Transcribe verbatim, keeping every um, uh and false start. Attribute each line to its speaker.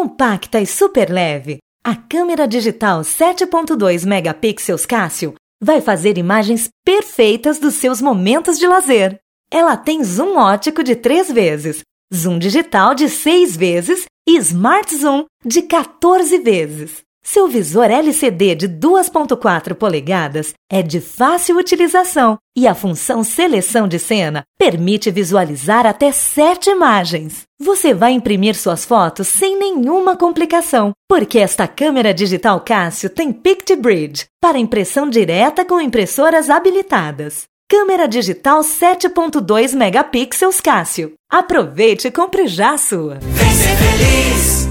Speaker 1: compacta e super leve, a câmera digital sete ponto dois megapixels Casio vai fazer imagens perfeitas dos seus momentos de lazer. Ela tem zoom óptico de três vezes, zoom digital de seis vezes e Smart Zoom de quatorze vezes. Seu visor L C D de duas ponto quatro polegadas é de fácil utilização e a função seleção de cena permite visualizar até sete imagens. Você vai imprimir suas fotos sem nenhuma complicação, porque esta câmera digital Casio tem PictBridge para impressão direta com impressoras habilitadas. Câmera digital sete ponto dois megapixels Casio. Aproveite e compre já a sua.
Speaker 2: Vem ser feliz!